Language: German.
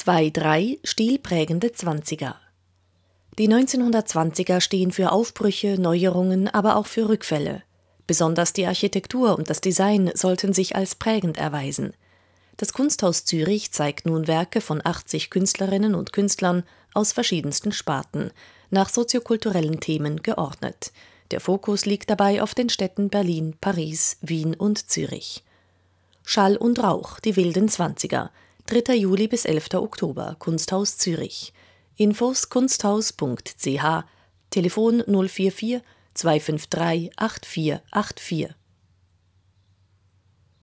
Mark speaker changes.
Speaker 1: 2-3 stilprägende Zwanziger. Die 1920er stehen für Aufbrüche, Neuerungen, aber auch für Rückfälle. Besonders die Architektur und das Design sollten sich als prägend erweisen. Das Kunsthaus Zürich zeigt nun Werke von 80 Künstlerinnen und Künstlern aus verschiedensten Sparten, nach soziokulturellen Themen geordnet. Der Fokus liegt dabei auf den Städten Berlin, Paris, Wien und Zürich. Schall und Rauch, die wilden Zwanziger. 3. Juli bis 11. Oktober, Kunsthaus Zürich. Infos kunsthaus.ch, Telefon 044 253 8484.